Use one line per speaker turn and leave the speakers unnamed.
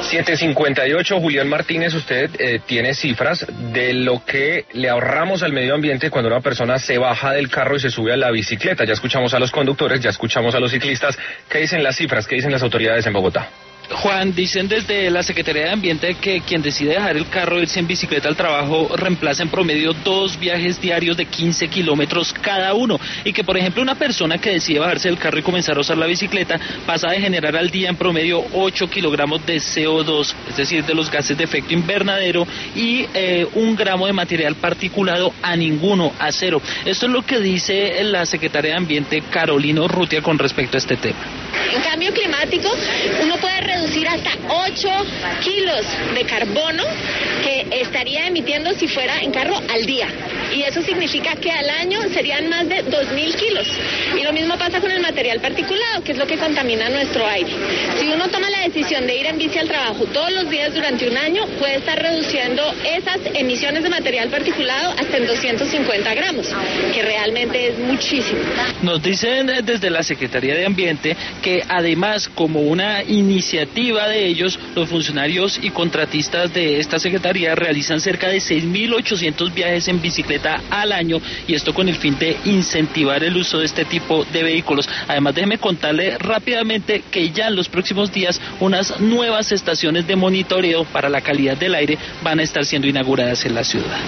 7:58, Julián Martínez, usted tiene cifras de lo que le ahorramos al medio ambiente cuando una persona se baja del carro y se sube a la bicicleta. Ya escuchamos a los conductores, ya escuchamos a los ciclistas. ¿Qué dicen las cifras? ¿Qué dicen las autoridades en Bogotá?
Juan, dicen desde la Secretaría de Ambiente que quien decide dejar el carro e irse en bicicleta al trabajo reemplaza en promedio 2 viajes diarios de 15 kilómetros cada uno, y que por ejemplo una persona que decide bajarse del carro y comenzar a usar la bicicleta pasa de generar al día en promedio 8 kilogramos de CO2, es decir, de los gases de efecto invernadero, y 1 gramo de material particulado a ninguno, a cero. Esto es lo que dice la Secretaria de Ambiente, Carolina Urrutia, con respecto a este tema.
En cambio climático, uno puede reducir hasta 8 kilos de carbono que estaría emitiendo si fuera en carro al día. Y eso significa que al año serían más de 2.000 kilos. Y lo mismo pasa con el material particulado, que es lo que contamina nuestro aire. Si uno toma la decisión de ir en bici al trabajo todos los días durante un año, puede estar reduciendo esas emisiones de material particulado hasta en 250 gramos, que realmente es muchísimo.
Nos dicen desde la Secretaría de Ambiente que además, como una iniciativa de ellos, los funcionarios y contratistas de esta secretaría realizan cerca de 6.800 viajes en bicicleta al año, y esto con el fin de incentivar el uso de este tipo de vehículos. Además, déjeme contarle rápidamente que ya en los próximos días unas nuevas estaciones de monitoreo para la calidad del aire van a estar siendo inauguradas en la ciudad.